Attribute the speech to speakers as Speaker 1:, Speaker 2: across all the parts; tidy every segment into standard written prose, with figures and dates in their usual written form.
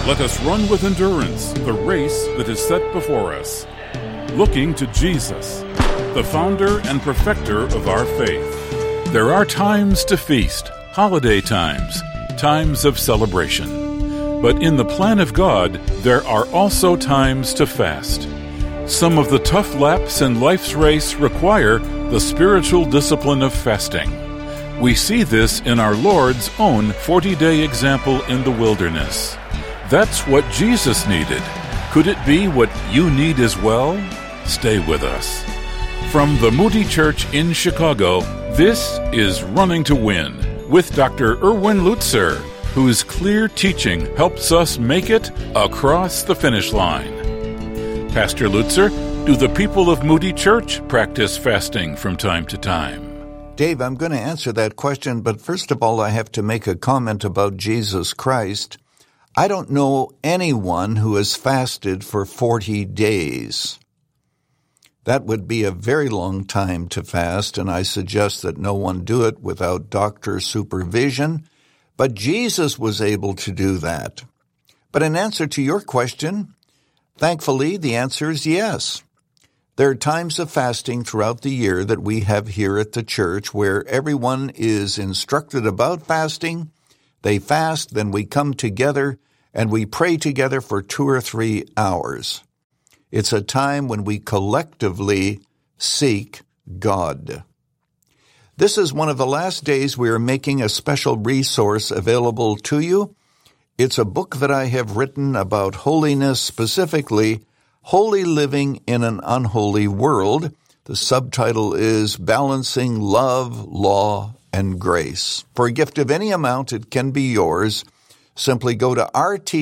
Speaker 1: Let us run with endurance the race that is set before us, looking to Jesus, the founder and perfecter of our faith. There are times to feast, holiday times, times of celebration. But in the plan of God, there are also times to fast. Some of the tough laps in life's race require the spiritual discipline of fasting. We see this in our Lord's own 40-day example in the wilderness. That's what Jesus needed. Could it be what you need as well? Stay with us. From the Moody Church in Chicago, this is Running to Win with Dr. Erwin Lutzer, whose clear teaching helps us make it across the finish line. Pastor Lutzer, do the people of Moody Church practice fasting from time to time?
Speaker 2: Dave, I'm going to answer that question, but first of all, I have to make a comment about Jesus Christ. I don't know anyone who has fasted for 40 days. That would be a very long time to fast, and I suggest that no one do it without doctor supervision. But Jesus was able to do that. But in answer to your question, thankfully, the answer is yes. There are times of fasting throughout the year that we have here at the church where everyone is instructed about fasting. They fast, then we come together and we pray together for 2 or 3 hours. It's a time when we collectively seek God. This is one of the last days we are making a special resource available to you. It's a book that I have written about holiness, specifically Holy Living in an Unholy World. The subtitle is Balancing Love, Law, and Grace. For a gift of any amount, it can be yours. Simply go to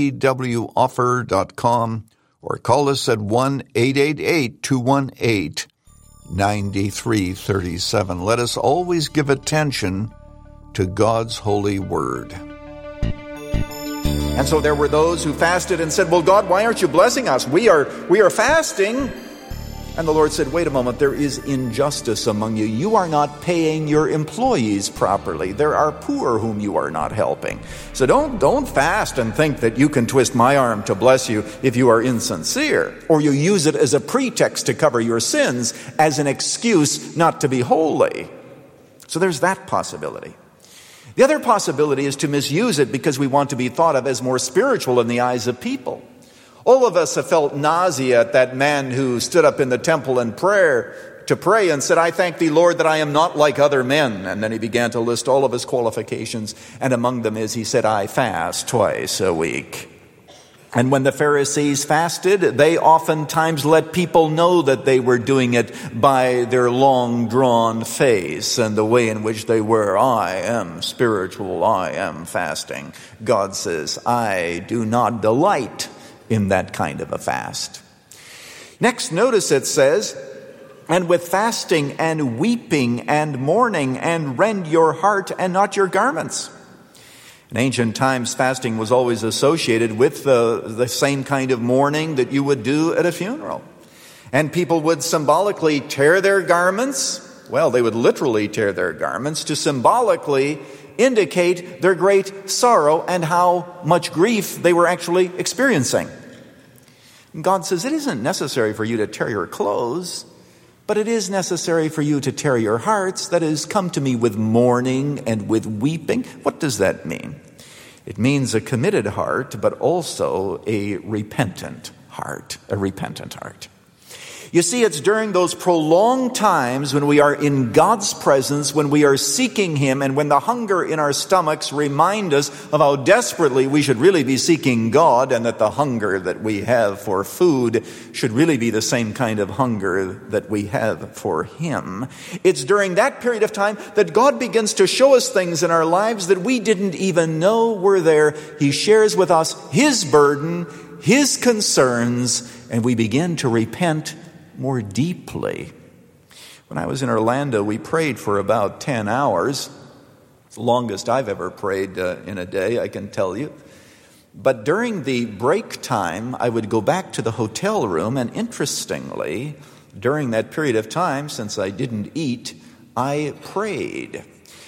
Speaker 2: rtwoffer.com or call us at 1-888-218-9337. Let us always give attention to God's holy word.
Speaker 3: And so there were those who fasted and said, well, God, why aren't you blessing us? We are fasting. And the Lord said, wait a moment, there is injustice among you. You are not paying your employees properly. There are poor whom you are not helping. So don't fast and think that you can twist my arm to bless you if you are insincere, or you use it as a pretext to cover your sins, as an excuse not to be holy. So there's that possibility. The other possibility is to misuse it because we want to be thought of as more spiritual in the eyes of people. All of us have felt nausea at that man who stood up in the temple in prayer to pray and said, I thank thee, Lord, that I am not like other men. And then he began to list all of his qualifications, and among them is, he said, I fast twice a week. And when the Pharisees fasted, they oftentimes let people know that they were doing it by their long-drawn face and the way in which they were. I am spiritual, I am fasting. God says, I do not delight in that kind of a fast. Next, notice it says, and with fasting and weeping and mourning, and rend your heart and not your garments. In ancient times, fasting was always associated with the same kind of mourning that you would do at a funeral. And people would symbolically tear their garments. Well, they would literally tear their garments to symbolically indicate their great sorrow and how much grief they were actually experiencing. And God says, it isn't necessary for you to tear your clothes, but it is necessary for you to tear your hearts. That is, come to me with mourning and with weeping. What does that mean? It means a committed heart, but also a repentant heart. A repentant heart. You see, it's during those prolonged times when we are in God's presence, when we are seeking Him, and when the hunger in our stomachs remind us of how desperately we should really be seeking God, and that the hunger that we have for food should really be the same kind of hunger that we have for Him. It's during that period of time that God begins to show us things in our lives that we didn't even know were there. He shares with us His burden, His concerns, and we begin to repent more deeply. When I was in Orlando, we prayed for about 10 hours. It's the longest I've ever prayed in a day, I can tell you. But during the break time, I would go back to the hotel room, and interestingly, during that period of time, since I didn't eat, I prayed.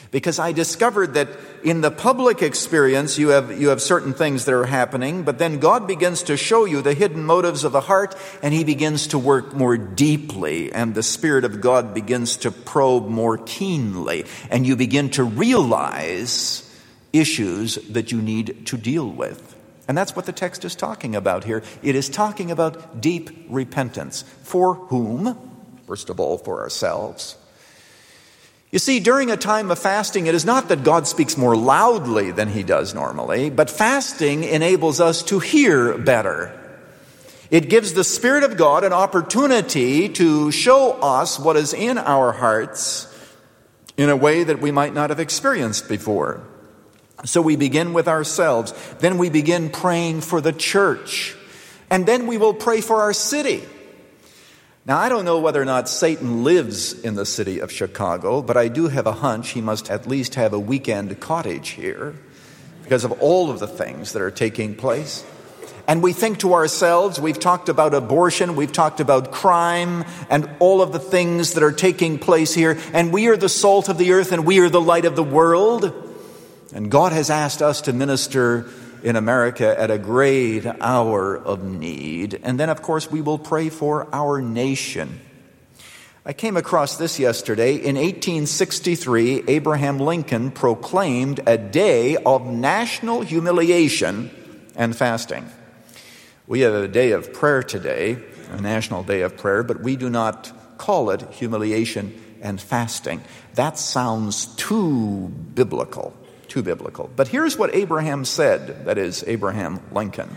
Speaker 3: Because I discovered that in the public experience, you have certain things that are happening, but then God begins to show you the hidden motives of the heart, and He begins to work more deeply, and the Spirit of God begins to probe more keenly, and you begin to realize issues that you need to deal with. And that's what the text is talking about here. It is talking about deep repentance. For whom? First of all, for ourselves. You see, during a time of fasting, it is not that God speaks more loudly than He does normally, but fasting enables us to hear better. It gives the Spirit of God an opportunity to show us what is in our hearts in a way that we might not have experienced before. So we begin with ourselves, then we begin praying for the church, and then we will pray for our city. Now, I don't know whether or not Satan lives in the city of Chicago, but I do have a hunch he must at least have a weekend cottage here because of all of the things that are taking place. And we think to ourselves, we've talked about abortion, we've talked about crime, and all of the things that are taking place here, and we are the salt of the earth, and we are the light of the world. And God has asked us to minister in America at a great hour of need. And then, of course, we will pray for our nation. I came across this yesterday. In 1863, Abraham Lincoln proclaimed a day of national humiliation and fasting. We have a day of prayer today, a national day of prayer, but we do not call it humiliation and fasting. That sounds too biblical. Too biblical. But here's what Abraham said, that is, Abraham Lincoln.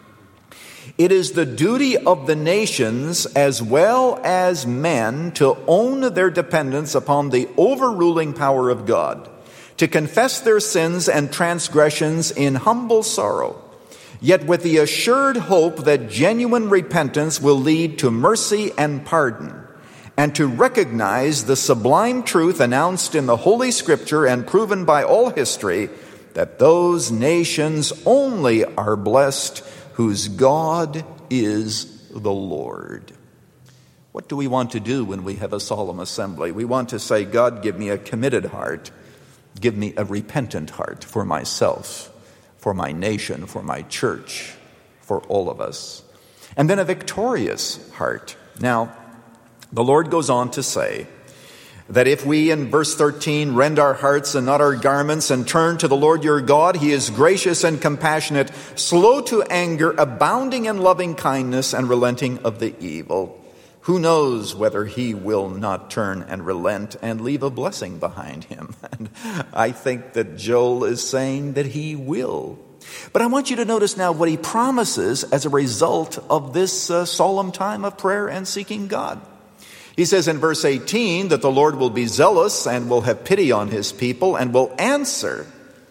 Speaker 3: It is the duty of the nations as well as men to own their dependence upon the overruling power of God, to confess their sins and transgressions in humble sorrow, yet with the assured hope that genuine repentance will lead to mercy and pardon, and to recognize the sublime truth announced in the Holy Scripture and proven by all history, that those nations only are blessed whose God is the Lord. What do we want to do when we have a solemn assembly? We want to say, God, give me a committed heart. Give me a repentant heart for myself, for my nation, for my church, for all of us. And then a victorious heart. Now, the Lord goes on to say that if we, in verse 13, rend our hearts and not our garments and turn to the Lord your God, He is gracious and compassionate, slow to anger, abounding in loving kindness and relenting of the evil. Who knows whether He will not turn and relent and leave a blessing behind Him? And I think that Joel is saying that He will. But I want you to notice now what he promises as a result of this solemn time of prayer and seeking God. He says in verse 18 that the Lord will be zealous and will have pity on His people and will answer.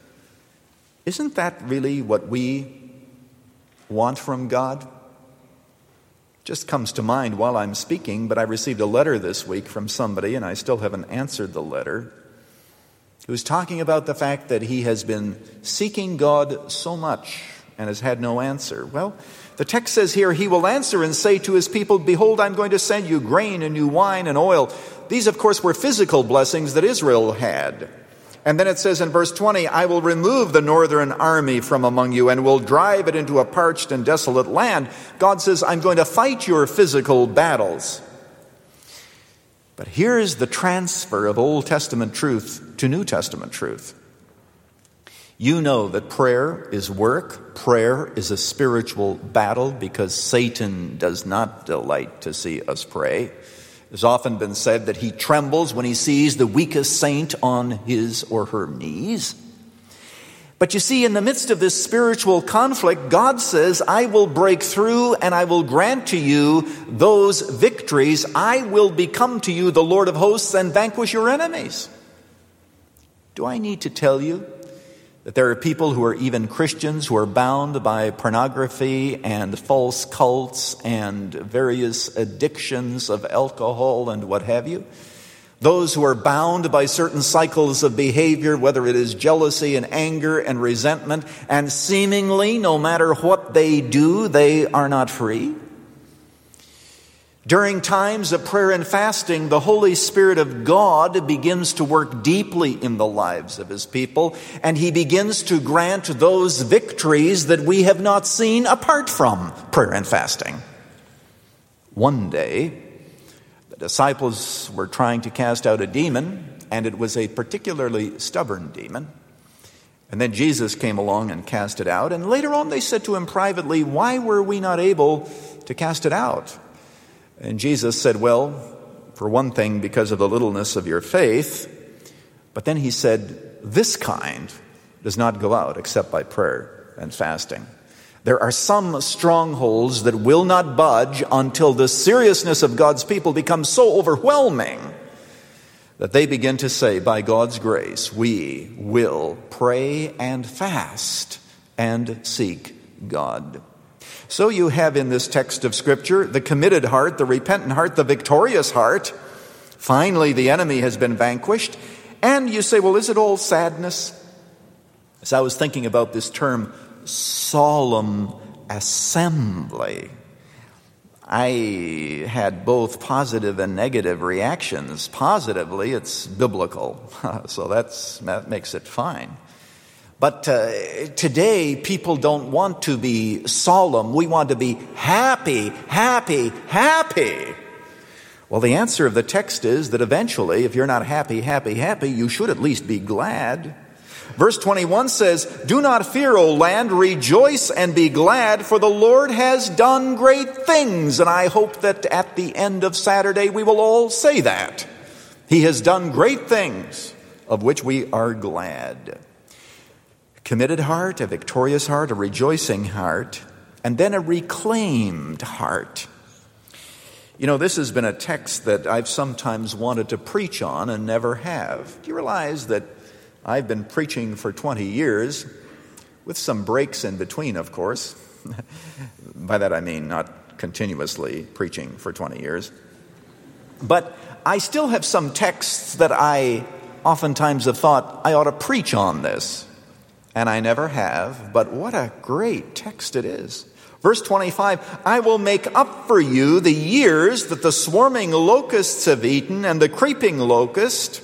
Speaker 3: Isn't that really what we want from God? Just comes to mind while I'm speaking, but I received a letter this week from somebody, and I still haven't answered the letter, who's talking about the fact that he has been seeking God so much and has had no answer. Well, the text says here, He will answer and say to His people, behold, I'm going to send you grain and new wine and oil. These, of course, were physical blessings that Israel had. And then it says in verse 20, I will remove the northern army from among you and will drive it into a parched and desolate land. God says, I'm going to fight your physical battles. But here's the transfer of Old Testament truth to New Testament truth. You know that prayer is work. Prayer is a spiritual battle because Satan does not delight to see us pray. It's often been said that he trembles when he sees the weakest saint on his or her knees. But you see, in the midst of this spiritual conflict, God says, I will break through and I will grant to you those victories. I will become to you the Lord of hosts and vanquish your enemies. Do I need to tell you that there are people who are even Christians who are bound by pornography and false cults and various addictions of alcohol and what have you? Those who are bound by certain cycles of behavior, whether it is jealousy and anger and resentment, and seemingly, no matter what they do, they are not free. During times of prayer and fasting, the Holy Spirit of God begins to work deeply in the lives of His people, and He begins to grant those victories that we have not seen apart from prayer and fasting. One day, the disciples were trying to cast out a demon, and it was a particularly stubborn demon. And then Jesus came along and cast it out, and later on they said to Him privately, "Why were we not able to cast it out?" And Jesus said, "Well, for one thing, because of the littleness of your faith." But then He said, "This kind does not go out except by prayer and fasting." There are some strongholds that will not budge until the seriousness of God's people becomes so overwhelming that they begin to say, by God's grace, we will pray and fast and seek God. So you have in this text of Scripture the committed heart, the repentant heart, the victorious heart. Finally, the enemy has been vanquished. And you say, well, is it all sadness? As I was thinking about this term, solemn assembly, I had both positive and negative reactions. Positively, it's biblical, so that makes it fine. But today, people don't want to be solemn. We want to be happy, happy, happy. Well, the answer of the text is that eventually, if you're not happy, happy, happy, you should at least be glad. Verse 21 says, "Do not fear, O land, rejoice and be glad, for the Lord has done great things." And I hope that at the end of Saturday we will all say that. He has done great things, of which we are glad. Committed heart, a victorious heart, a rejoicing heart, and then a reclaimed heart. You know, this has been a text that I've sometimes wanted to preach on and never have. Do you realize that I've been preaching for 20 years, with some breaks in between, of course. By that I mean not continuously preaching for 20 years. But I still have some texts that I oftentimes have thought I ought to preach on this. And I never have, but what a great text it is. Verse 25, "I will make up for you the years that the swarming locusts have eaten and the creeping locust,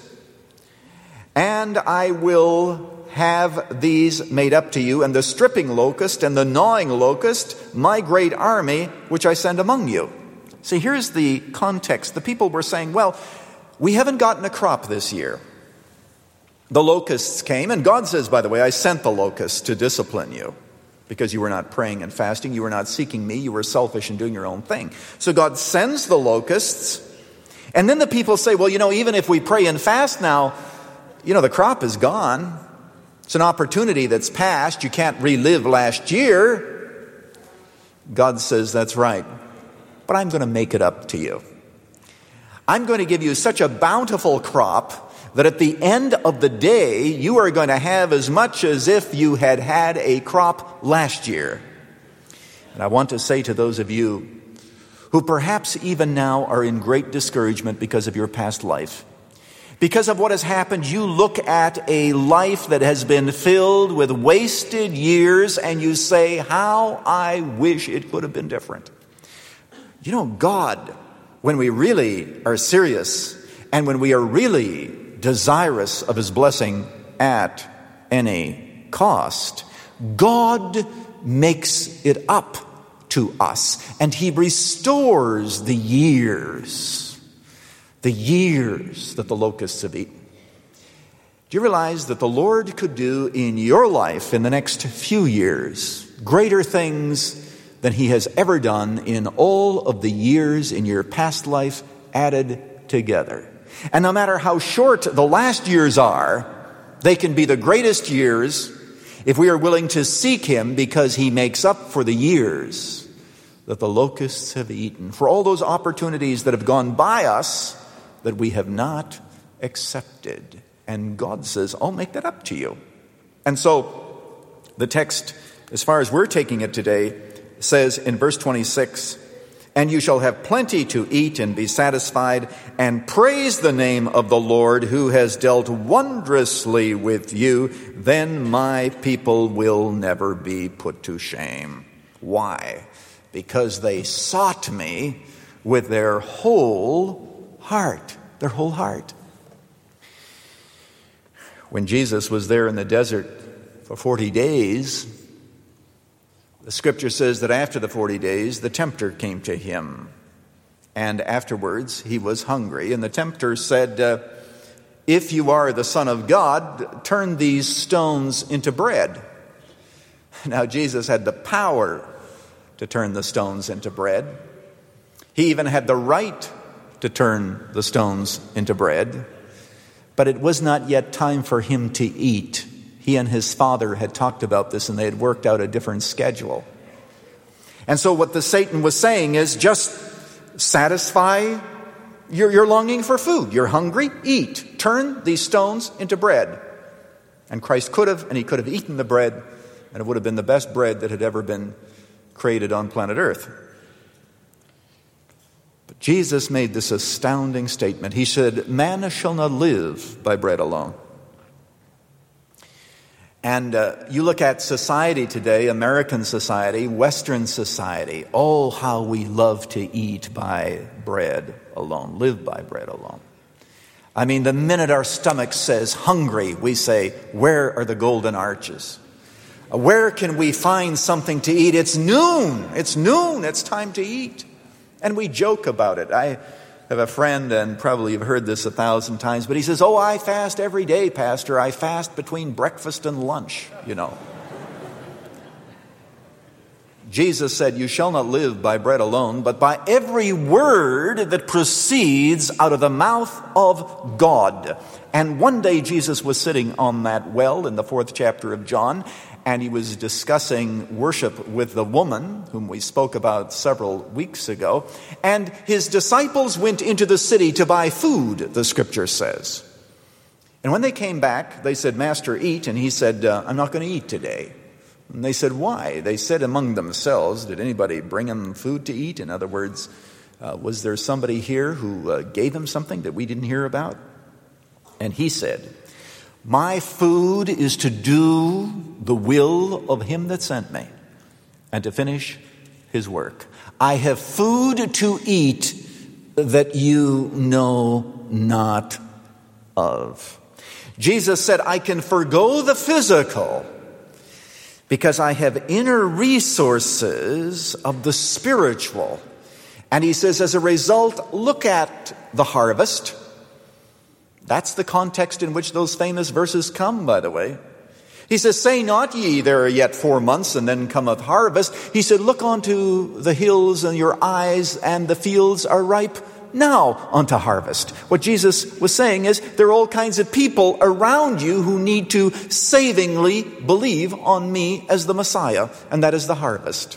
Speaker 3: and I will have these made up to you, and the stripping locust and the gnawing locust, my great army, which I send among you." See, here's the context. The people were saying, well, we haven't gotten a crop this year. The locusts came, and God says, by the way, I sent the locusts to discipline you because you were not praying and fasting, you were not seeking me, you were selfish and doing your own thing. So God sends the locusts, and then the people say, well, even if we pray and fast now, the crop is gone. It's an opportunity that's passed. You can't relive last year. God says, that's right, but I'm going to make it up to you. I'm going to give you such a bountiful crop that at the end of the day, you are going to have as much as if you had had a crop last year. And I want to say to those of you who perhaps even now are in great discouragement because of your past life, because of what has happened, you look at a life that has been filled with wasted years and you say, how I wish it could have been different. God, when we really are serious and when we are really desirous of His blessing at any cost, God makes it up to us, and He restores the years that the locusts have eaten. Do you realize that the Lord could do in your life in the next few years greater things than He has ever done in all of the years in your past life added together? And no matter how short the last years are, they can be the greatest years if we are willing to seek Him, because He makes up for the years that the locusts have eaten, for all those opportunities that have gone by us that we have not accepted. And God says, I'll make that up to you. And so the text, as far as we're taking it today, says in verse 26, "And you shall have plenty to eat and be satisfied, and praise the name of the Lord who has dealt wondrously with you. Then my people will never be put to shame." Why? Because they sought me with their whole heart. Their whole heart. When Jesus was there in the desert for 40 days, the scripture says that after the 40 days, the tempter came to him. And afterwards, he was hungry. And the tempter said, if you are the Son of God, turn these stones into bread. Now, Jesus had the power to turn the stones into bread. He even had the right to turn the stones into bread. But it was not yet time for him to eat. He and his Father had talked about this, and they had worked out a different schedule. And so what the Satan was saying is, just satisfy your longing for food. You're hungry, eat. Turn these stones into bread. And Christ could have, and he could have eaten the bread, and it would have been the best bread that had ever been created on planet Earth. But Jesus made this astounding statement. He said, man shall not live by bread alone. And you look at society today, American society, Western society, oh, how we love to eat by bread alone, live by bread alone. I mean, the minute our stomach says hungry, we say, where are the golden arches? Where can we find something to eat? It's noon. It's noon. It's time to eat. And we joke about it. I have a friend, and probably you've heard this 1,000 times, but he says, oh, I fast every day, Pastor. I fast between breakfast and lunch, you know. Jesus said, you shall not live by bread alone, but by every word that proceeds out of the mouth of God. And one day Jesus was sitting on that well in the 4th chapter of John, and he was discussing worship with the woman whom we spoke about several weeks ago. And his disciples went into the city to buy food, the scripture says. And when they came back, they said, Master, eat. And he said, I'm not going to eat today. And they said, why? They said among themselves, did anybody bring him food to eat? In other words, was there somebody here who gave him something that we didn't hear about? And he said, my food is to do the will of him that sent me and to finish his work. I have food to eat that you know not of. Jesus said, I can forgo the physical because I have inner resources of the spiritual. And he says, as a result, look at the harvest. That's the context in which those famous verses come, by the way. He says, say not ye, there are yet 4 months, and then cometh harvest. He said, look unto the hills and your eyes, and the fields are ripe now unto harvest. What Jesus was saying is, there are all kinds of people around you who need to savingly believe on me as the Messiah, and that is the harvest.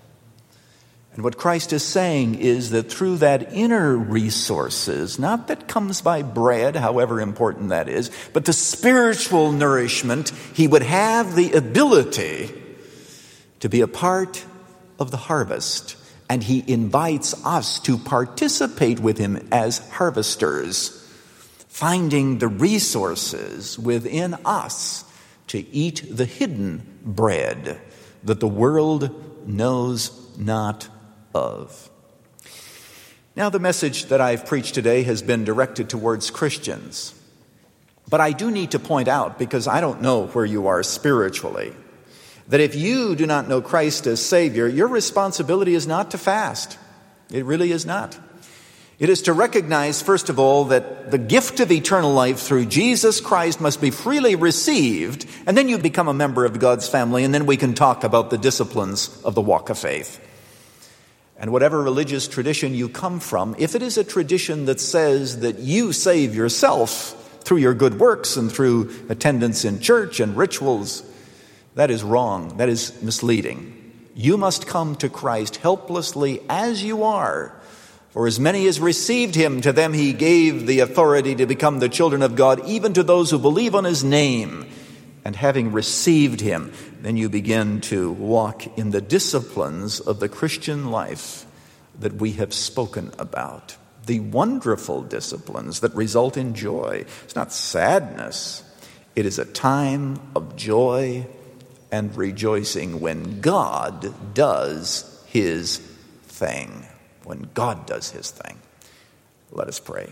Speaker 3: And what Christ is saying is that through that inner resources, not that comes by bread, however important that is, but the spiritual nourishment, he would have the ability to be a part of the harvest. And he invites us to participate with him as harvesters, finding the resources within us to eat the hidden bread that the world knows not of. Now, the message that I've preached today has been directed towards Christians. But I do need to point out, because I don't know where you are spiritually, that if you do not know Christ as Savior, your responsibility is not to fast. It really is not. It is to recognize, first of all, that the gift of eternal life through Jesus Christ must be freely received, and then you become a member of God's family, and then we can talk about the disciplines of the walk of faith. And whatever religious tradition you come from, if it is a tradition that says that you save yourself through your good works and through attendance in church and rituals, that is wrong. That is misleading. You must come to Christ helplessly as you are. For as many as received him, to them he gave the authority to become the children of God, even to those who believe on his name. And having received him, then you begin to walk in the disciplines of the Christian life that we have spoken about. The wonderful disciplines that result in joy. It's not sadness. It is a time of joy and rejoicing when God does his thing. when God does his thing. Let us pray.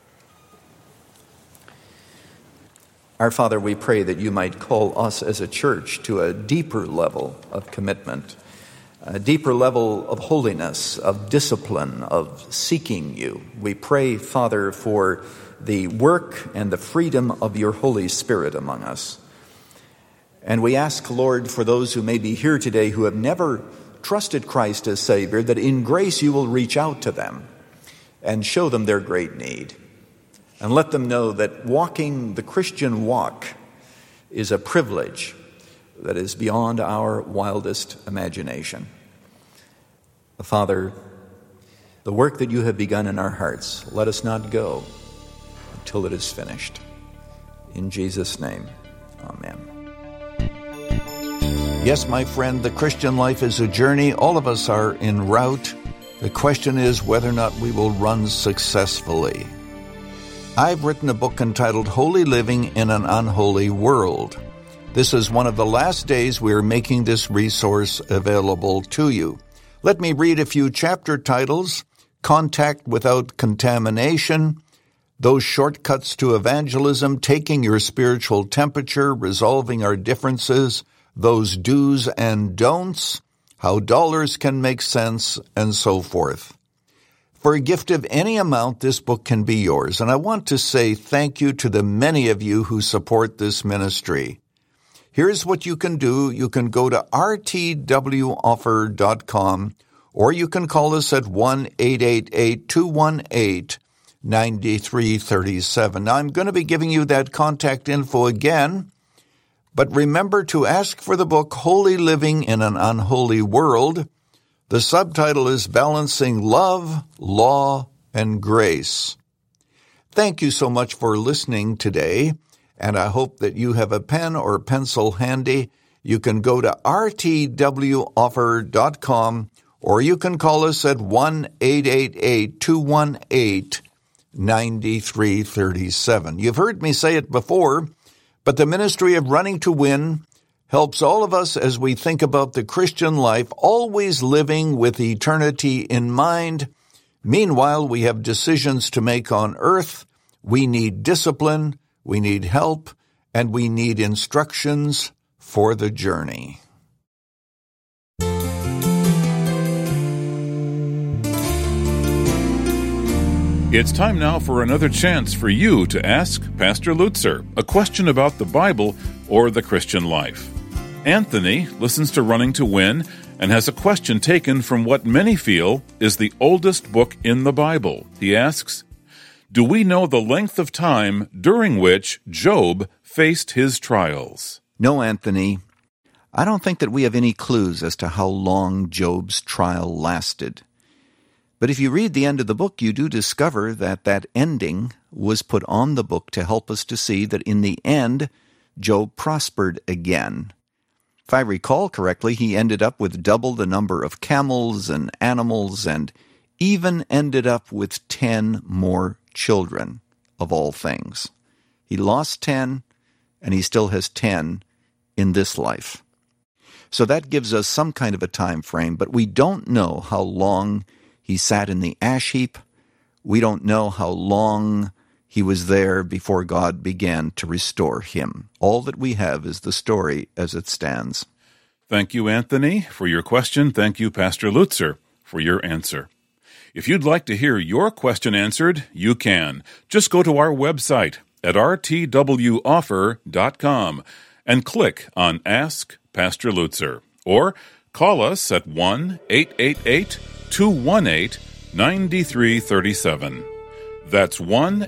Speaker 3: Our Father, we pray that you might call us as a church to a deeper level of commitment, a deeper level of holiness, of discipline, of seeking you. We pray, Father, for the work and the freedom of your Holy Spirit among us. And we ask, Lord, for those who may be here today who have never trusted Christ as Savior, that in grace you will reach out to them and show them their great need. And let them know that walking the Christian walk is a privilege that is beyond our wildest imagination. Father, the work that you have begun in our hearts, let us not go until it is finished. In Jesus' name, amen.
Speaker 2: Yes, my friend, the Christian life is a journey. All of us are en route. The question is whether or not we will run successfully. I've written a book entitled Holy Living in an Unholy World. This is one of the last days we are making this resource available to you. Let me read a few chapter titles: Contact Without Contamination, Those Shortcuts to Evangelism, Taking Your Spiritual Temperature, Resolving Our Differences, Those Do's and Don'ts, How Dollars Can Make Sense, and so forth. For a gift of any amount, this book can be yours. And I want to say thank you to the many of you who support this ministry. Here's what you can do. You can go to rtwoffer.com, or you can call us at 1-888-218-9337. Now, I'm going to be giving you that contact info again, but remember to ask for the book Holy Living in an Unholy World. The subtitle is Balancing Love, Law, and Grace. Thank you so much for listening today, and I hope that you have a pen or pencil handy. You can go to rtwoffer.com, or you can call us at 1-888-218-9337. You've heard me say it before, but the ministry of Running to Win helps all of us as we think about the Christian life, always living with eternity in mind. Meanwhile, we have decisions to make on earth. We need discipline, we need help, and we need instructions for the journey.
Speaker 1: It's time now for another chance for you to ask Pastor Lutzer a question about the Bible or the Christian life. Anthony listens to Running to Win and has a question taken from what many feel is the oldest book in the Bible. He asks, do we know the length of time during which Job faced his trials?
Speaker 2: No, Anthony. I don't think that we have any clues as to how long Job's trial lasted. But if you read the end of the book, you do discover that that ending was put on the book to help us to see that in the end, Job prospered again. If I recall correctly, he ended up with double the number of camels and animals and even ended up with 10 more children, of all things. He lost 10, and he still has 10 in this life. So that gives us some kind of a time frame, but we don't know how long he sat in the ash heap. We don't know how long he was there before God began to restore him. All that we have is the story as it stands.
Speaker 1: Thank you, Anthony, for your question. Thank you, Pastor Lutzer, for your answer. If you'd like to hear your question answered, you can. Just go to our website at rtwoffer.com and click on Ask Pastor Lutzer, or call us at 1-888-218-9337. That's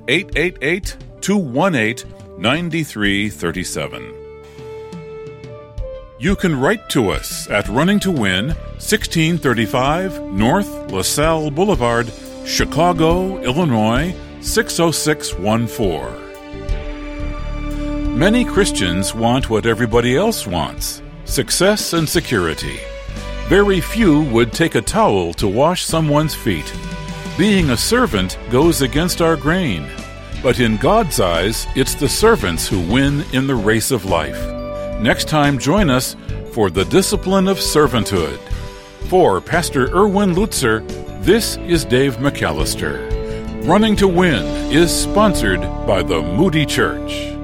Speaker 1: 1-888-218-9337. You can write to us at Running to Win, 1635 North LaSalle Boulevard, Chicago, Illinois, 60614. Many Christians want what everybody else wants: success and security. Very few would take a towel to wash someone's feet. Being a servant goes against our grain. But in God's eyes, it's the servants who win in the race of life. Next time, join us for the discipline of servanthood. For Pastor Erwin Lutzer, This is Dave McAllister. Running to Win is sponsored by the Moody Church.